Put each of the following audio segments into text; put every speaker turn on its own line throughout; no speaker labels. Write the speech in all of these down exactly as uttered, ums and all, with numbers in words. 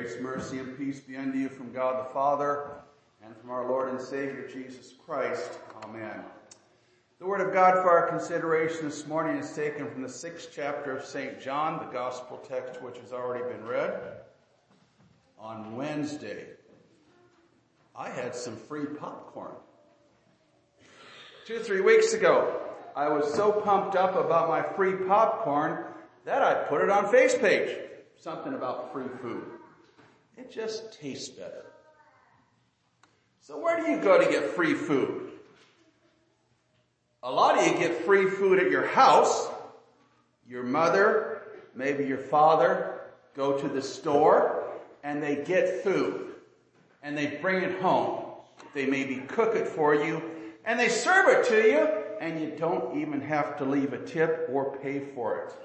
Grace, mercy, and peace be unto you from God the Father and from our Lord and Savior Jesus Christ. Amen. The Word of God for our consideration this morning is taken from the sixth chapter of Saint John, the Gospel text which has already been read. On Wednesday, I had some free popcorn. Two, three weeks ago, I was so pumped up about my free popcorn that I put it on Face Page. Something about free food. It just tastes better. So where do you go to get free food? A lot of you get free food at your house. Your mother, maybe your father, go to the store and they get food. And they bring it home. They maybe cook it for you and they serve it to you and you don't even have to leave a tip or pay for it.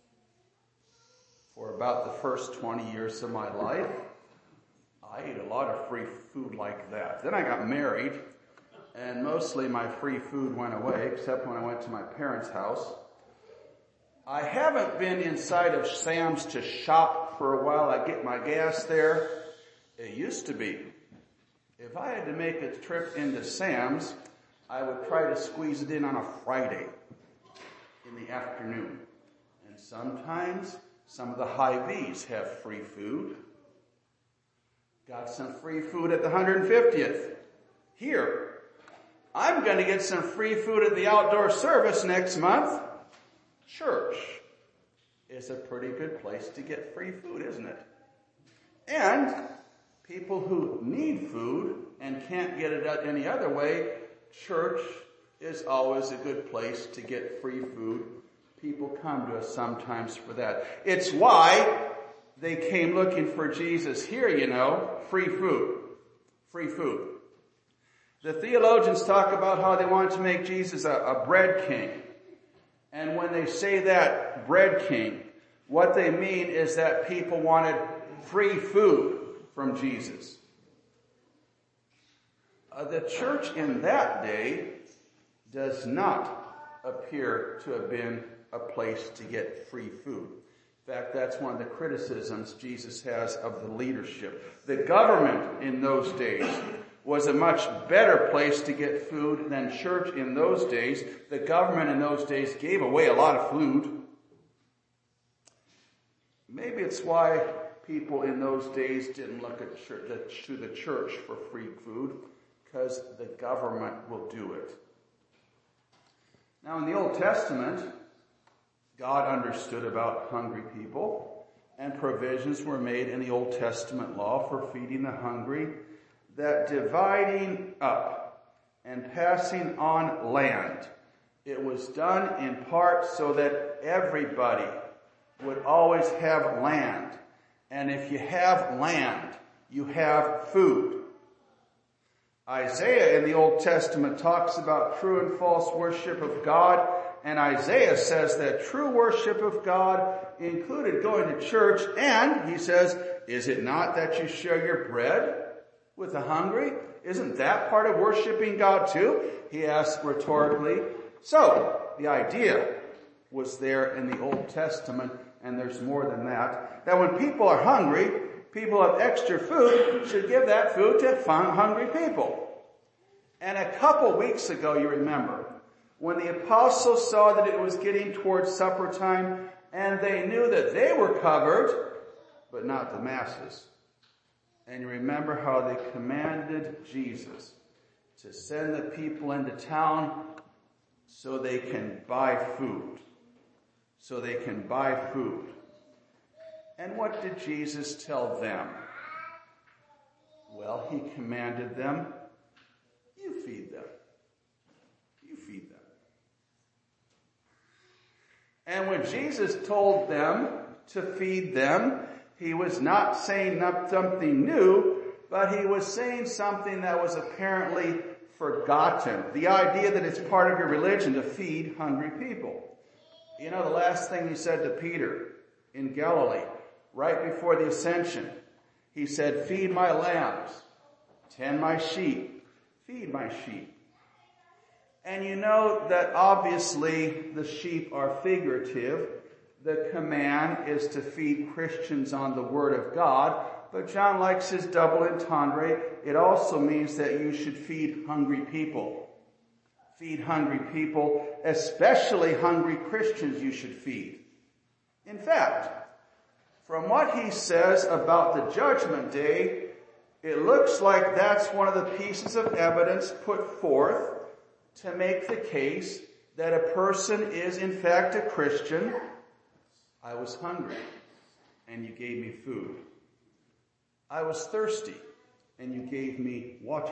For about the first twenty years of my life, I ate a lot of free food like that. Then I got married, and mostly my free food went away, except when I went to my parents' house. I haven't been inside of Sam's to shop for a while. I get my gas there. It used to be. If I had to make a trip into Sam's, I would try to squeeze it in on a Friday in the afternoon. And sometimes some of the Hy-Vees have free food. Got some free food at the one hundred fiftieth. Here, I'm going to get some free food at the outdoor service next month. Church is a pretty good place to get free food, isn't it? And people who need food and can't get it any other way, church is always a good place to get free food. People come to us sometimes for that. It's why they came looking for Jesus here, you know, free food. Free food. The theologians talk about how they want to make Jesus a, a bread king. And when they say that, bread king, what they mean is that people wanted free food from Jesus. Uh, the church in that day does not appear to have been a place to get free food. In fact, that's one of the criticisms Jesus has of the leadership. The government in those days was a much better place to get food than church in those days. The government in those days gave away a lot of food. Maybe it's why people in those days didn't look at church, to the church for free food, because the government will do it. Now in the Old Testament, God understood about hungry people, and provisions were made in the Old Testament law for feeding the hungry, that dividing up and passing on land, it was done in part so that everybody would always have land. And if you have land, you have food. Isaiah in the Old Testament talks about true and false worship of God. And Isaiah says that true worship of God included going to church. And he says, is it not that you share your bread with the hungry? Isn't that part of worshiping God too? He asks rhetorically. So the idea was there in the Old Testament, and there's more than that, that when people are hungry, people have extra food, should give that food to hungry people. And a couple weeks ago, you remember, when the apostles saw that it was getting towards supper time, and they knew that they were covered, but not the masses. And you remember how they commanded Jesus to send the people into town so they can buy food. So they can buy food. And what did Jesus tell them? Well, he commanded them, you feed them. You feed them. And when Jesus told them to feed them, he was not saying something new, but he was saying something that was apparently forgotten. The idea that it's part of your religion to feed hungry people. You know, the last thing he said to Peter in Galilee, right before the ascension, he said, feed my lambs, tend my sheep, feed my sheep. And you know that obviously the sheep are figurative. the command is to feed Christians on the Word of God, but John likes his double entendre. It also means that you should feed hungry people. Feed hungry people, especially hungry Christians you should feed. In fact, from what he says about the judgment day, it looks like that's one of the pieces of evidence put forth to make the case that a person is in fact a Christian. I was hungry, and you gave me food. I was thirsty, and you gave me water.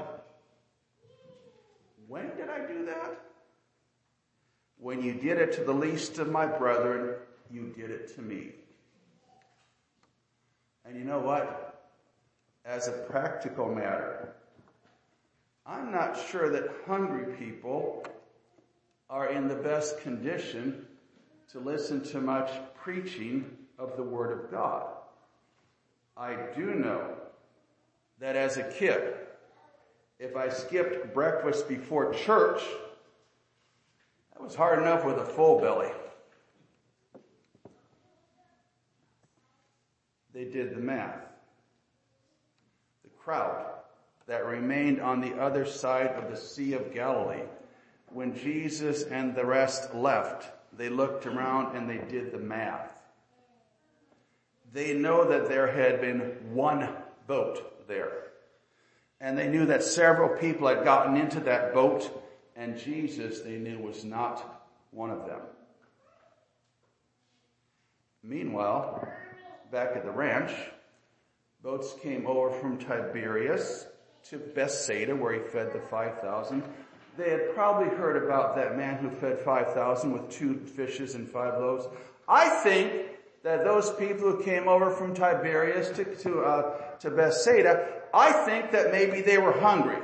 When did I do that? When you did it to the least of my brethren, you did it to me. And you know what? As a practical matter, I'm not sure that hungry people are in the best condition to listen to much preaching of the Word of God. I do know that as a kid, if I skipped breakfast before church, that was hard enough with a full belly. They did the math. The crowd that remained on the other side of the Sea of Galilee, when Jesus and the rest left, they looked around and they did the math. They know that there had been one boat there. And they knew that several people had gotten into that boat, and Jesus, they knew, was not one of them. Meanwhile, back at the ranch, boats came over from Tiberias to Bethsaida, where he fed the five thousand. They had probably heard about that man who fed five thousand with two fishes and five loaves. I think that those people who came over from Tiberias to, to, uh, to Bethsaida, I think that maybe they were hungry.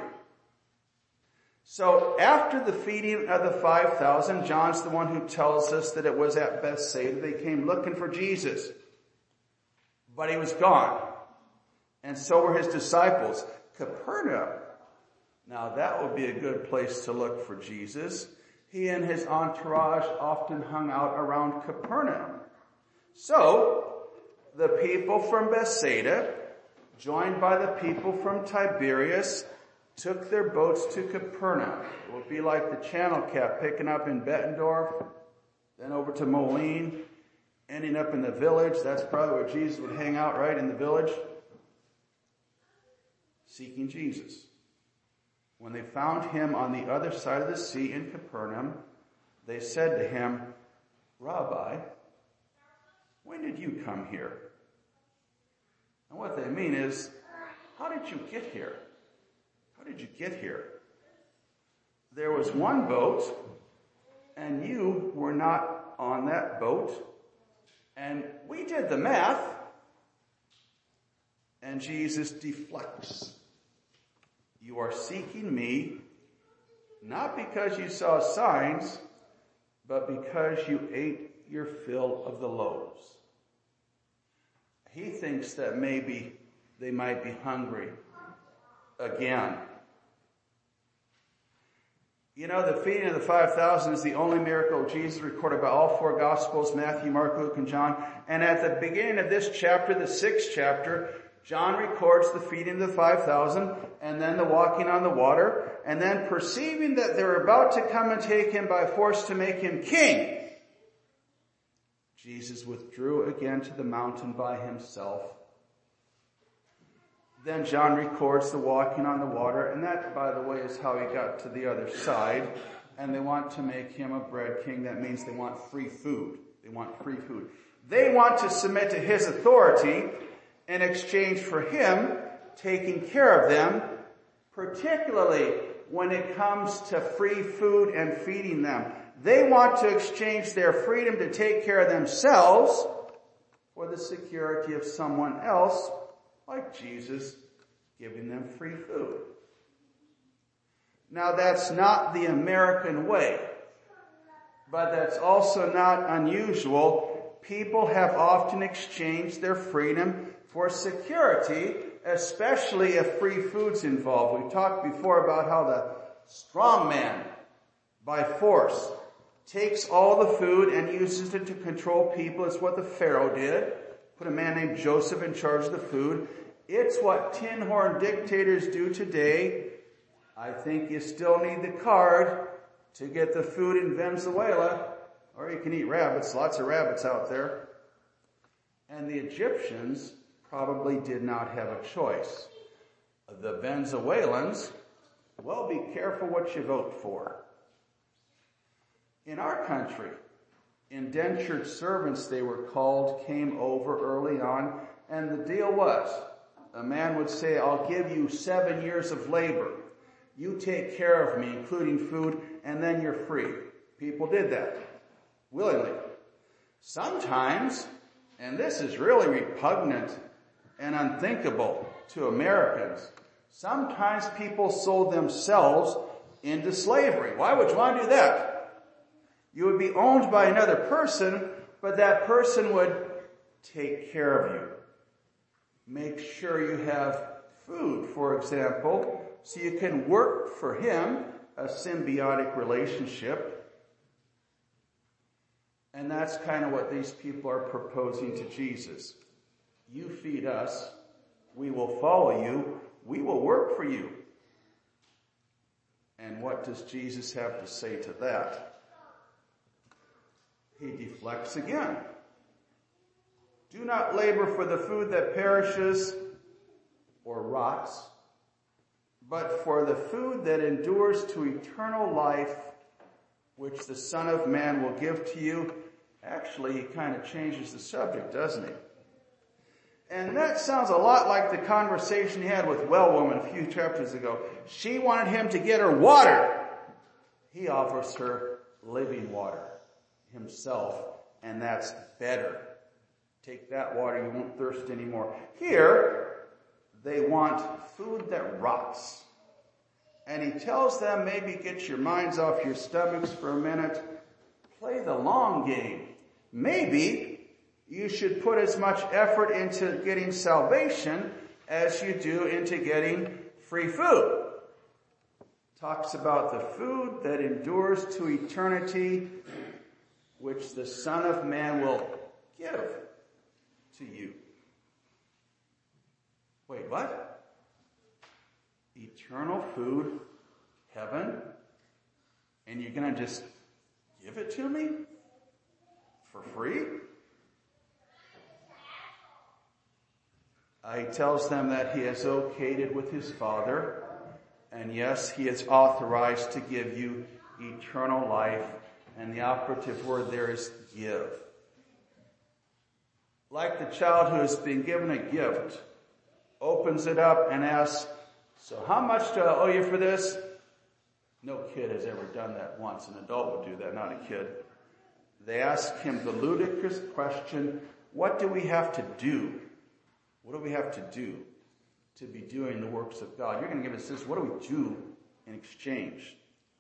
So after the feeding of the five thousand, John's the one who tells us that it was at Bethsaida. They came looking for Jesus, but he was gone. And so were his disciples. Capernaum. Now that would be a good place to look for Jesus. He and his entourage often hung out around Capernaum. So, the people from Bethsaida, joined by the people from Tiberias, took their boats to Capernaum. It would be like the channel cap picking up in Bettendorf, then over to Moline, ending up in the village. That's probably where Jesus would hang out, right, in the village, seeking Jesus. When they found him on the other side of the sea in Capernaum, they said to him, Rabbi, when did you come here? And what they mean is, how did you get here? How did you get here? There was one boat, and you were not on that boat, and we did the math, and Jesus deflects. You are seeking me, not because you saw signs, but because you ate your fill of the loaves. He thinks that maybe they might be hungry again. You know, the feeding of the five thousand is the only miracle of Jesus recorded by all four Gospels, Matthew, Mark, Luke, and John. And at the beginning of this chapter, the sixth chapter, John records the feeding of the five thousand, and then the walking on the water, and then perceiving that they're about to come and take him by force to make him king, Jesus withdrew again to the mountain by himself. Then John records the walking on the water, and that, by the way, is how he got to the other side. And they want to make him a bread king. That means they want free food. They want free food. They want to submit to his authority in exchange for him taking care of them, particularly when it comes to free food and feeding them. They want to exchange their freedom to take care of themselves for the security of someone else, like Jesus giving them free food. Now that's not the American way, but that's also not unusual. People have often exchanged their freedom for security, especially if free food's involved. We talked before about how the strong man, by force, takes all the food and uses it to control people. It's what the Pharaoh did. Put a man named Joseph in charge of the food. It's what tin horn dictators do today. I think you still need the card to get the food in Venezuela, or you can eat rabbits. Lots of rabbits out there. And the Egyptians probably did not have a choice. The Venezuelans, well, be careful what you vote for. In our country, indentured servants, they were called, came over early on, and the deal was, a man would say, I'll give you seven years of labor. You take care of me, including food, and then you're free. People did that willingly. Sometimes, and this is really repugnant and unthinkable to Americans, sometimes people sold themselves into slavery. Why would you want to do that? You would be owned by another person, but that person would take care of you. Make sure you have food, for example, so you can work for him, a symbiotic relationship. And that's kind of what these people are proposing to Jesus. You feed us, we will follow you, we will work for you. And what does Jesus have to say to that? He deflects again. Do not labor for the food that perishes or rots, but for the food that endures to eternal life, which the Son of Man will give to you. Actually, he kind of changes the subject, doesn't he? And that sounds a lot like the conversation he had with Well Woman a few chapters ago. She wanted him to get her water. He offers her living water himself, and that's better. Take that water, you won't thirst anymore. Here, they want food that rots. And he tells them, maybe get your minds off your stomachs for a minute. Play the long game. Maybe you should put as much effort into getting salvation as you do into getting free food. Talks about the food that endures to eternity, which the Son of Man will give to you. Wait, what? Eternal food, heaven, and you're going to just give it to me for free? Uh, he tells them that he has okayed it with his Father, and yes, he is authorized to give you eternal life, and the operative word there is give. Like the child who has been given a gift, opens it up and asks, so how much do I owe you for this? No kid has ever done that once. An adult would do that, not a kid. They ask him the ludicrous question, what do we have to do? What do we have to do to be doing the works of God? You're going to give us this. What do we do in exchange?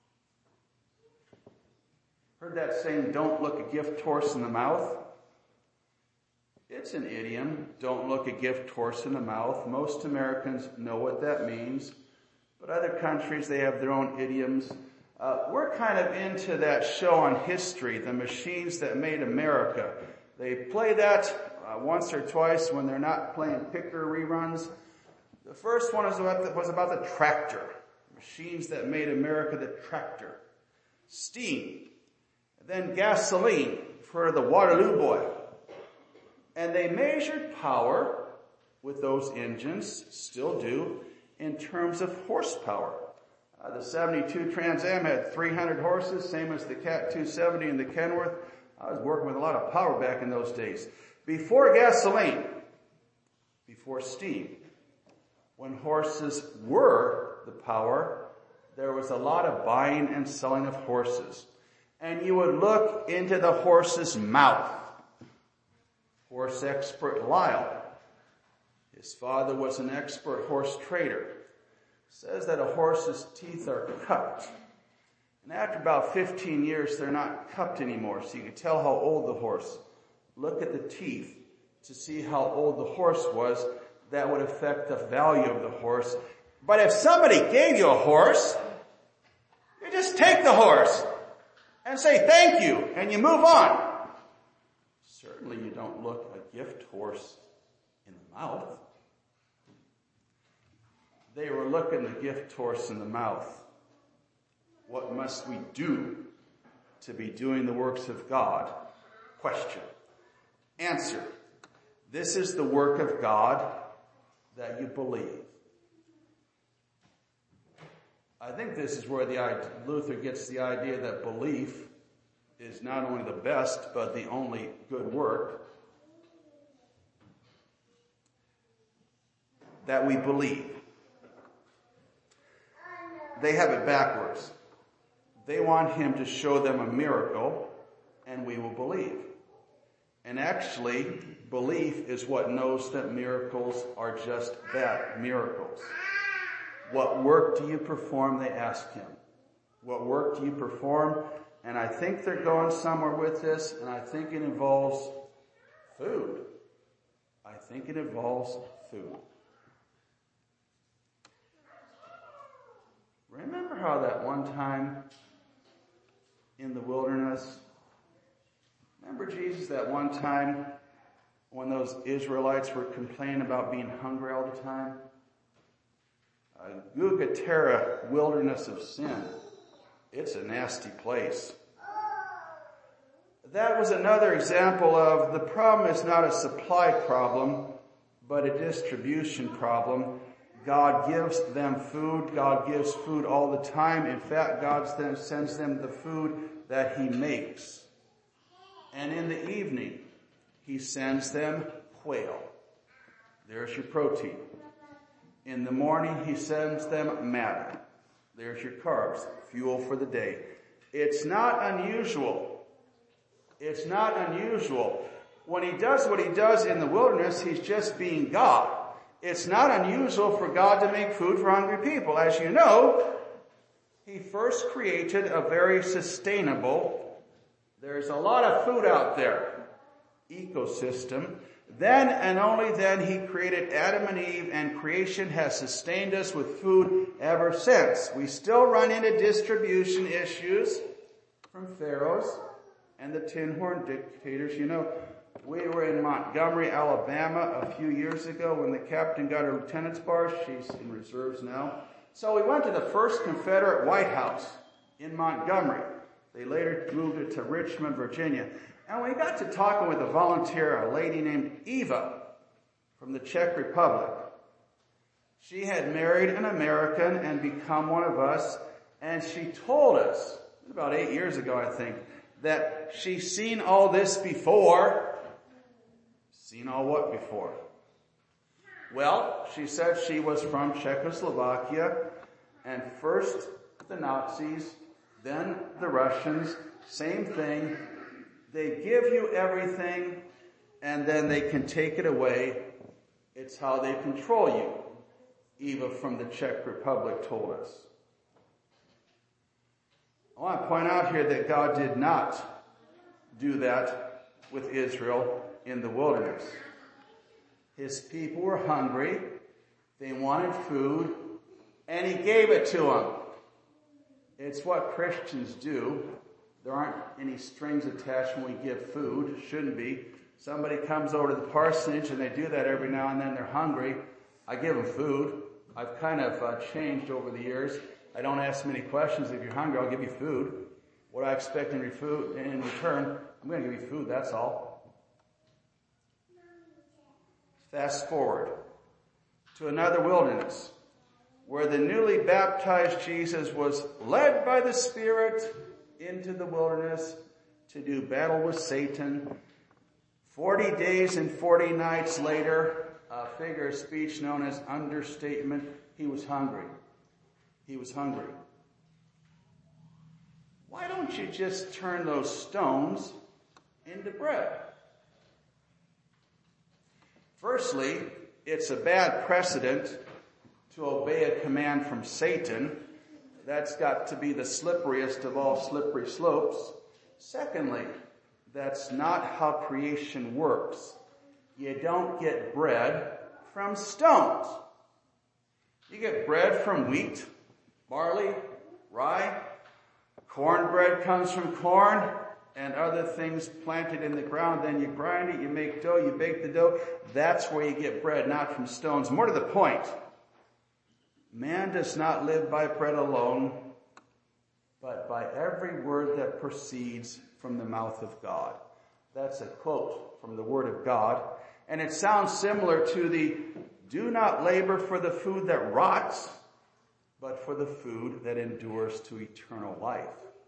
Heard that saying, don't look a gift horse in the mouth? It's an idiom. Don't look a gift horse in the mouth. Most Americans know what that means. But other countries, they have their own idioms. Uh, we're kind of into that show on history, The Machines That Made America. They play that uh, once or twice when they're not playing Picker reruns. The first one was about the, was about the tractor. Machines That Made America, the tractor. Steam. And then gasoline. You've heard of the Waterloo Boy. And they measured power with those engines, still do, in terms of horsepower. Uh, the seventy-two Trans Am had three hundred horses, same as the Cat two seventy and the Kenworth. I was working with a lot of power back in those days. Before gasoline, before steam, when horses were the power, there was a lot of buying and selling of horses. And you would look into the horse's mouth. Horse expert Lyle. His father was an expert horse trader. Says that a horse's teeth are cupped. And after about fifteen years, they're not cupped anymore. So you can tell how old the horse. Look at the teeth to see how old the horse was. That would affect the value of the horse. But if somebody gave you a horse, you just take the horse and say thank you, and you move on. Certainly you don't look a gift horse in the mouth. They were looking the gift horse in the mouth. What must we do to be doing the works of God? Question. Answer. This is the work of God, that you believe. I think this is where the Luther gets the idea that belief is not only the best, but the only good work. That we believe. They have it backwards. They want him to show them a miracle, and we will believe. And actually, belief is what knows that miracles are just that, miracles. What work do you perform, they ask him. What work do you perform? And I think they're going somewhere with this, and I think it involves food. I think it involves food. Remember how that one time in the wilderness, remember Jesus that one time when those Israelites were complaining about being hungry all the time? Uh, Gugatera, wilderness of sin. It's a nasty place. That was another example of the problem is not a supply problem, but a distribution problem. God gives them food. God gives food all the time. In fact, God sends them the food that he makes. And in the evening, he sends them quail. There's your protein. In the morning, he sends them manna. There's your carbs, fuel for the day. It's not unusual. It's not unusual. When he does what he does in the wilderness, he's just being God. It's not unusual for God to make food for hungry people. As you know, he first created a very sustainable, there's a lot of food out there, ecosystem. Then and only then he created Adam and Eve, and creation has sustained us with food ever since. We still run into distribution issues from pharaohs and the tin horn dictators. You know, we were in Montgomery, Alabama a few years ago when the captain got her lieutenant's bar. She's in reserves now. So we went to the first Confederate White House in Montgomery. They later moved it to Richmond, Virginia. And we got to talking with a volunteer, a lady named Eva from the Czech Republic. She had married an American and become one of us. And she told us, about eight years ago, I think, that she's seen all this before. Seen all what before? Well, she said she was from Czechoslovakia, and first the Nazis, then the Russians, same thing. They give you everything, and then they can take it away. It's how they control you, Eva from the Czech Republic told us. I want to point out here that God did not do that with Israel in the wilderness. His people were hungry. They wanted food, and he gave it to them. It's what Christians do. There aren't any strings attached when we give food. Shouldn't be. Somebody comes over to the parsonage, and they do that every now and then. They're hungry. I give them food. I've kind of uh, changed over the years. I don't ask many questions. If you're hungry, I'll give you food. What I expect in, refood, in return, I'm going to give you food, that's all. Fast forward to another wilderness where the newly baptized Jesus was led by the Spirit into the wilderness to do battle with Satan. Forty days and forty nights later, a figure of speech known as understatement, he was hungry. He was hungry. Why don't you just turn those stones into bread? Firstly, it's a bad precedent to obey a command from Satan. That's got to be the slipperiest of all slippery slopes. Secondly, that's not how creation works. You don't get bread from stones. You get bread from wheat, barley, rye, Cornbread comes from corn and other things planted in the ground. Then you grind it, you make dough, you bake the dough. That's where you get bread, not from stones. More to the point, man does not live by bread alone, but by every word that proceeds from the mouth of God. That's a quote from the Word of God. And it sounds similar to the, do not labor for the food that rots, but for the food that endures to eternal life.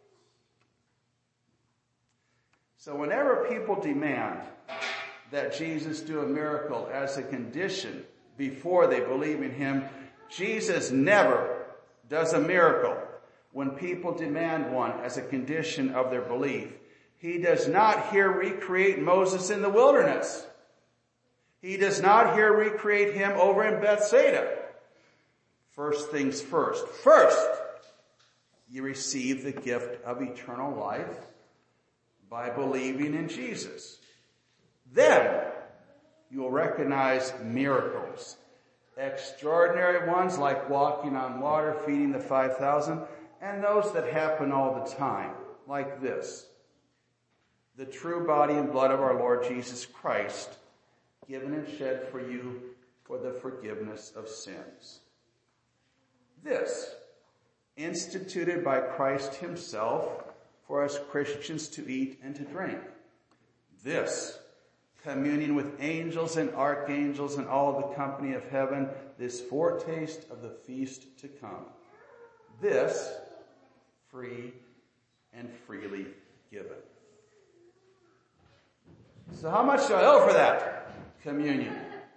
So whenever people demand that Jesus do a miracle as a condition before they believe in him, Jesus never does a miracle when people demand one as a condition of their belief. He does not here recreate Moses in the wilderness. He does not here recreate him over in Bethsaida. First things first. First, you receive the gift of eternal life by believing in Jesus. Then you will recognize miracles. Extraordinary ones like walking on water, feeding the five thousand, and those that happen all the time, like this. The true body and blood of our Lord Jesus Christ, given and shed for you for the forgiveness of sins. This, instituted by Christ himself for us Christians to eat and to drink. This, communion with angels and archangels and all the company of heaven, this foretaste of the feast to come. This, free and freely given. So how much do I owe for that? Communion.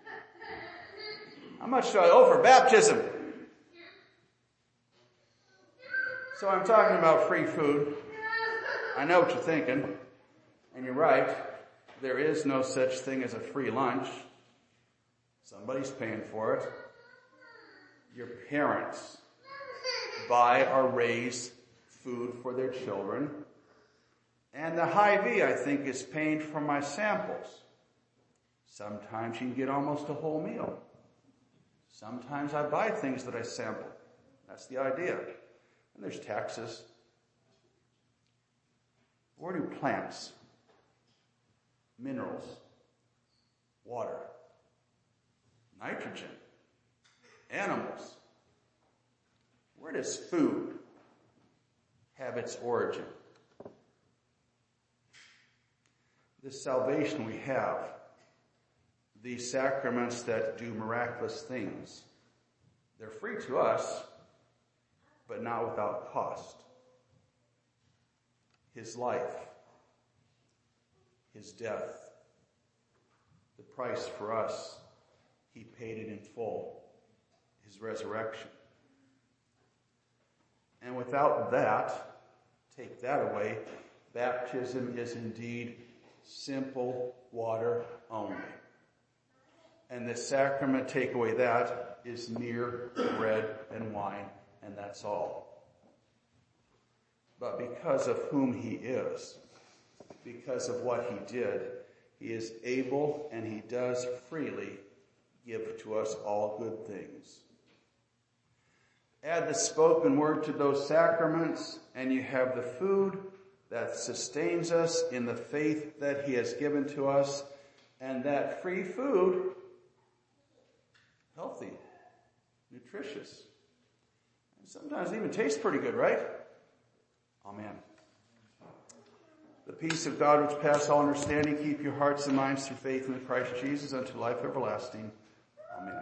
How much do I owe for baptism? So I'm talking about free food. I know what you're thinking, and you're right. There is no such thing as a free lunch. Somebody's paying for it. Your parents buy or raise food for their children. And the Hy-Vee, I think, is paying for my samples. Sometimes you can get almost a whole meal. Sometimes I buy things that I sample. That's the idea. And there's taxes. Where do plants, minerals, water, nitrogen, animals, where does food have its origin? This salvation we have, these sacraments that do miraculous things, they're free to us, but not without cost. His life, his death, the price for us, he paid it in full, his resurrection. And without that, take that away, baptism is indeed simple water only. And the sacrament, take away that, is mere bread and wine, and that's all. But because of whom he is, because of what he did, he is able and he does freely give to us all good things. Add the spoken word to those sacraments, and you have the food that sustains us in the faith that he has given to us, and that free food, healthy, nutritious, and sometimes even tastes pretty good, right? Amen. The peace of God which passes all understanding, keep your hearts and minds through faith in Christ Jesus unto life everlasting. Amen.